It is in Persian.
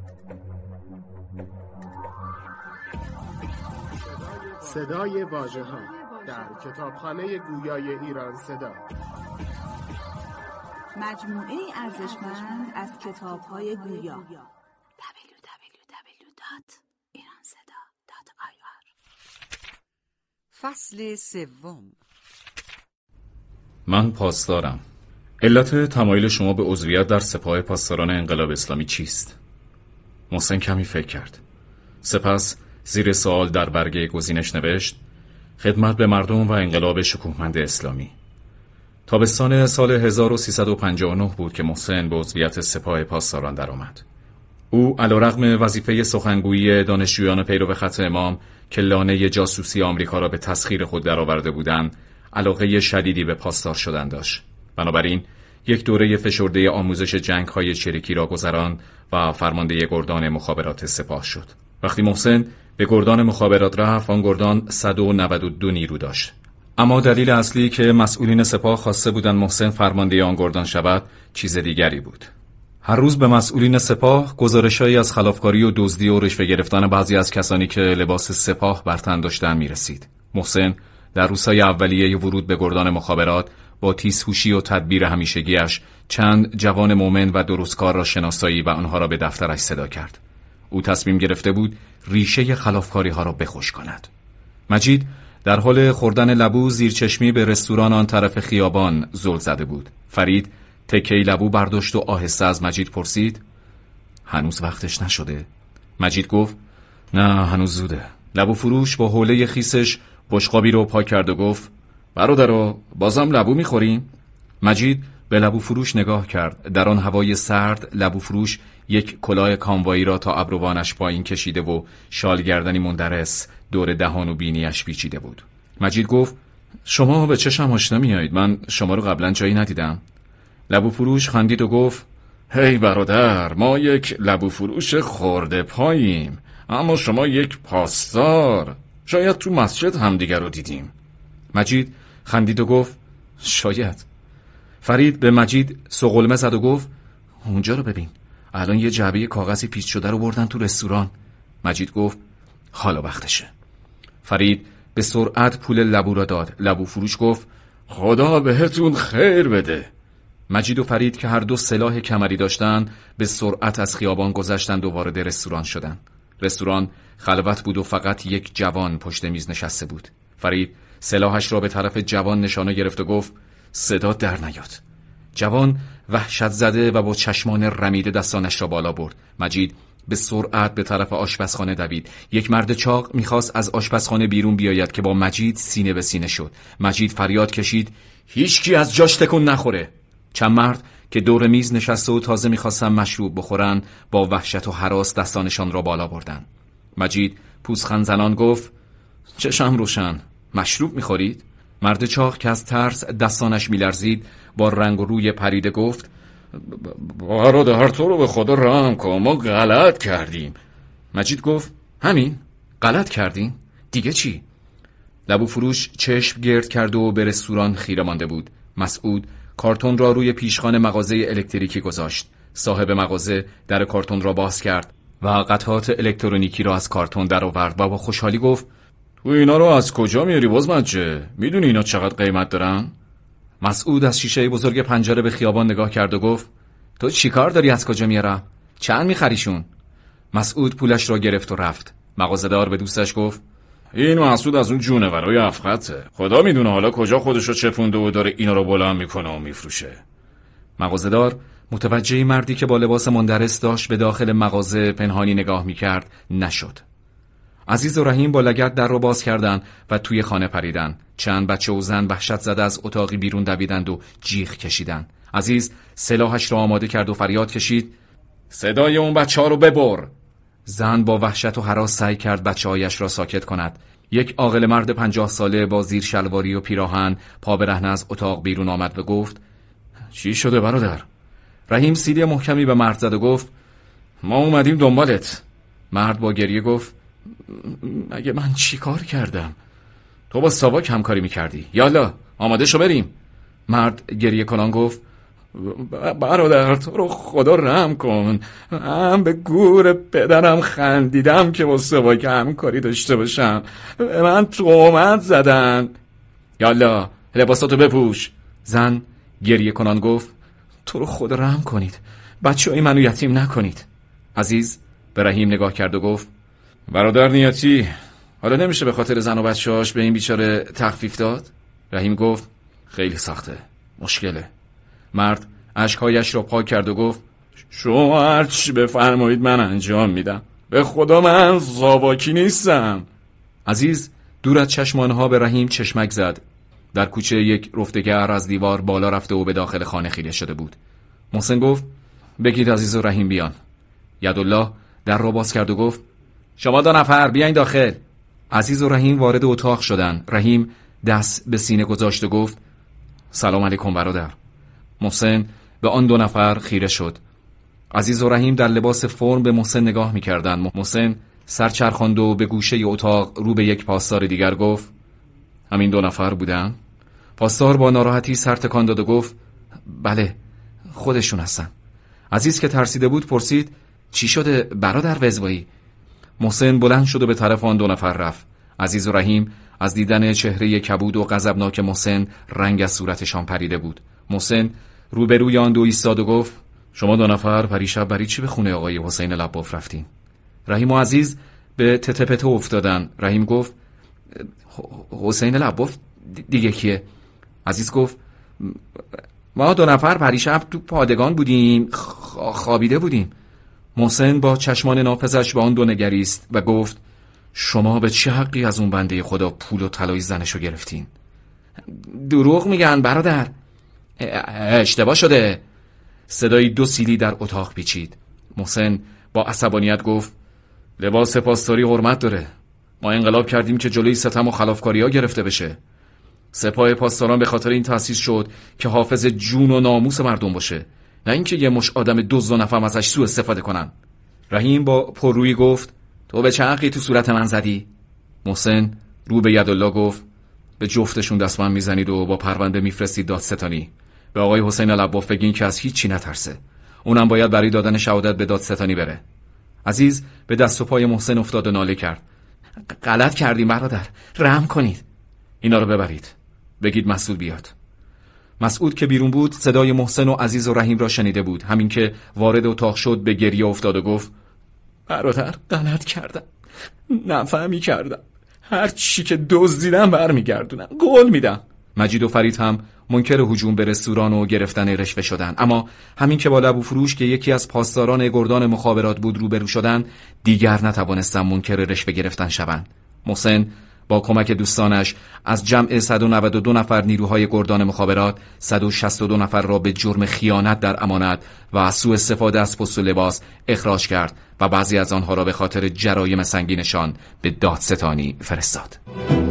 صدای واژه‌ها در کتابخانه گویای ایران صدا، مجموعه ارزشمند از کتاب‌های گویا. www.iranseda.ir. فصل سوم. من پاسدارم. علت تمایل شما به عضویت در سپاه پاسداران انقلاب اسلامی چیست؟ محسن کمی فکر کرد. سپس زیر سوال در برگه گزینش نوشت: خدمت به مردم و انقلاب شکوهمند اسلامی. تابستان سال 1359 بود که محسن به عضویت سپاه پاسداران درآمد. او علیرغم وظیفه سخنگویی دانشجویان پیرو خط امام که لانه جاسوسی آمریکا را به تسخیر خود درآورده بودند، علاقه شدیدی به پاسدار شدن داشت. بنابراین یک دوره فشرده آموزش جنگ‌های چریکی را گذراند و فرمانده گردان مخابرات سپاه شد. وقتی محسن به گردان مخابرات رفت، آن گردان 192 نیرو داشت. اما دلیل اصلی که مسئولین سپاه خواسته بودند محسن فرمانده آن گردان شود چیز دیگری بود. هر روز به مسئولین سپاه گزارش‌هایی از خلافکاری و دزدی و رشوه گرفتن بعضی از کسانی که لباس سپاه بر تن داشتند می‌رسید. محسن در روزهای اولیه ورود به گردان مخابرات با تیزهوشی و تدبیر همیشگیش چند جوان مومن و درستکار را شناسایی و آنها را به دفترش صدا کرد. او تصمیم گرفته بود ریشه خلافکاری ها را بخشک کند. مجید در حال خوردن لبو زیر چشمی به رستوران آن طرف خیابان زل زده بود. فرید تکه‌ای لبو برداشت و آهسته از مجید پرسید: هنوز وقتش نشده؟ مجید گفت: نه، هنوز زوده. لبو فروش با حوله خیسش بشقابی رو پاک کرد و گفت: برادرا، بازم لبو میخوریم؟ مجید به لبو فروش نگاه کرد. در آن هوای سرد لبو فروش یک کلاه کاموایی را تا ابروانش پایین کشیده و شال گردنی مندرس دور دهان و بینیش پیچیده بود. مجید گفت: شما به چشم آشنا میایید، من شما رو قبلا جایی ندیدم. لبو فروش خندید و گفت: هی برادر، ما یک لبو فروش خورده پاییم، اما شما یک پاسدار. شاید تو مسجد همدیگر رو دیدیم. مجید خندید و گفت: شاید. فرید به مجید سقلمه زد و گفت: اونجا رو ببین، الان یه جعبه کاغذی پیچ شده رو بردن تو رستوران. مجید گفت: حالا وقتشه. فرید به سرعت پول لبو را داد. لبو فروش گفت: خدا بهتون خیر بده. مجید و فرید که هر دو سلاح کمری داشتند به سرعت از خیابان گذشتند و وارد رستوران شدند. رستوران خلوت بود و فقط یک جوان پشت میز نشسته بود. فرید سلاحش را به طرف جوان نشانه گرفت و گفت: صدا در نیاد. جوان وحشت زده و با چشمان رمیده دستانش را بالا برد. مجید به سرعت به طرف آشپزخانه دوید. یک مرد چاق میخواست از آشپزخانه بیرون بیاید که با مجید سینه به سینه شد. مجید فریاد کشید: هیچکی از جاش تکون نخوره. چند مرد که دور میز نشسته و تازه میخواستن مشروب بخورن با وحشت و هراس دستانشان را بالا بردن. مجید پوزخند زنان گفت: چشم روشن، مشروب میخورید؟ مرد چاق که از ترس دستانش میلرزید با رنگ و روی پریده گفت: برادر تو رو به خدا رحم کن، ما غلط کردیم. مجید گفت: همین؟ غلط کردین؟ دیگه چی؟ لبو فروش چشم گرد کرد و به رستوران خیره مانده بود. مسعود کارتون را روی پیشخوان مغازه الکتریکی گذاشت. صاحب مغازه در کارتون را باز کرد و قطعات الکترونیکی را از کارتون درآورد و با خوشحالی گفت: تو اینا رو از کجا میاری بازمجه؟ میدونی اینا چقدر قیمت دارن؟ مسعود از شیشه بزرگ پنجره به خیابان نگاه کرد و گفت: تو چیکار داری از کجا میارم؟ چند میخریشون؟ مسعود پولش را گرفت و رفت. مغازه‌دار به دوستش گفت: این مسعود از اون جونورای افخته، خدا میدونه حالا کجا خودشو چپونده و داره اینا رو بلند میکنه و میفروشه. مغازه‌دار متوجه مردی که با لباس مندرس داشت به داخل مغازه پنهانی نگاه میکرد نشد. عزیز و رحیم با لگد در رو باز کردند و توی خانه پریدن. چند بچه و زن وحشت زده از اتاقی بیرون دویدند و جیغ کشیدند. عزیز سلاحش را آماده کرد و فریاد کشید: صدای اون بچه‌ها رو ببر. زن با وحشت و هراس سعی کرد بچه‌هایش را ساکت کند. یک عاقل مرد 50 ساله با زیر شلواری و پیراهن پا برهنه از اتاق بیرون آمد و گفت: چی شده برادر؟ رحیم سیلی محکمی به مرد زد و گفت: ما اومدیم دنبالت. مرد با گریه گفت: مگه من چی کار کردم؟ تو با ساواک همکاری میکردی. یالا آماده شو بریم. مرد گریه کنان گفت: برادر تو رو خدا رحم کن، من به گور پدرم خندیدم که با سواک همکاری داشته باشم، به من تهمت زدن. یالا لباساتو بپوش. زن گریه کنان گفت تو رو خدا رحم کنید، بچه‌های منو یتیم نکنید. عزیز به رحیم نگاه کرد و گفت برادر نیاتی، حالا نمیشه به خاطر زن و بچه‌هاش به این بیچاره تخفیف داد؟ رحیم گفت خیلی سخته، مشکله. مرد اشک‌هایش را پاک کرد و گفت شما هر چی بفرمایید من انجام میدم، به خدا من زاواکی نیستم. عزیز دور از چشم آنها به رحیم چشمک زد. در کوچه یک رفتگر از دیوار بالا رفته و به داخل خانه خیره شده بود. محسن گفت بگید عزیز و رحیم بیان. یدالله در را باز کرد و گفت شما 2 نفر بیاین داخل. عزیز و رحیم وارد اتاق شدند. رحیم دست به سینه گذاشت و گفت سلام علیکم برادر. محسن به آن 2 نفر خیره شد. عزیز و رحیم در لباس فرم به محسن نگاه می‌کردند. محسن سر چرخاند و به گوشه اتاق رو به یک پاسدار دیگر گفت همین 2 نفر بودن؟ پاسدار با ناراحتی سر تکان داد و گفت بله خودشون هستن. عزیز که ترسیده بود پرسید چی شده برادر وزوایی؟ محسن بلند شد و به طرف آن 2 نفر رفت. عزیز و رحیم از دیدن چهره کبود و غضبناک محسن رنگ از صورتشان پریده بود. محسن روبروی آن 2 ایستاد و گفت شما 2 نفر پریشب برای چی به خونه آقای حسین لباف رفتین؟ رحیم و عزیز به تته افتادن. رحیم گفت حسین لباف دیگه کیه؟ عزیز گفت ما 2 نفر پریشب تو پادگان بودیم، خوابیده بودیم. محسن با چشمان نافذش به آن 2 نگریست و گفت شما به چه حقی از اون بنده خدا پول و طلای زنشو گرفتین؟ دروغ میگن برادر، اشتباه شده. صدای 2 سیلی در اتاق پیچید. محسن با عصبانیت گفت لباس پاسداری حرمت داره، ما انقلاب کردیم که جلوی ستم و خلافکاری ها گرفته بشه. سپاه پاسداران به خاطر این تأسیس شد که حافظ جون و ناموس مردم باشه، نه اینکه یه مش آدم دزد و نفهم ازش سوء استفاده کنن. رحیم با پررویی گفت تو به چه حقی تو صورت من زدی؟ محسن رو به یدالله گفت به جفتشون دستمند میزنید و با پرونده میفرستید دادستانی. به آقای حسین لباف بگین که از هیچی نترسه، اونم باید برای دادن شهادت به دادستانی بره. عزیز به دست و پای محسن افتاد و ناله کرد غلط کردیم برادر، رحم کنید. اینا رو ببرید، بگید مسعود بیاد. مسعود که بیرون بود صدای محسن و عزیز و رحیم را شنیده بود. همین که وارد اتاق شد به گریه افتاد و گفت برادر غلط کردم، نفهمی کردم، هر چی که دزدیدم برمیگردونم، قول میدم. مجید و فرید هم منکر هجوم به رستوران و گرفتن رشوه شدن، اما همین که با لبو فروش که یکی از پاسداران گردان مخابرات بود روبرو شدن دیگر نتوانستن منکر رشوه گرفتن شوند. محسن با کمک دوستانش از جمع 192 نفر نیروهای گردان مخابرات 162 نفر را به جرم خیانت در امانت و سوء استفاده از پست و لباس اخراج کرد و بعضی از آنها را به خاطر جرایم سنگینشان به دادستانی فرستاد.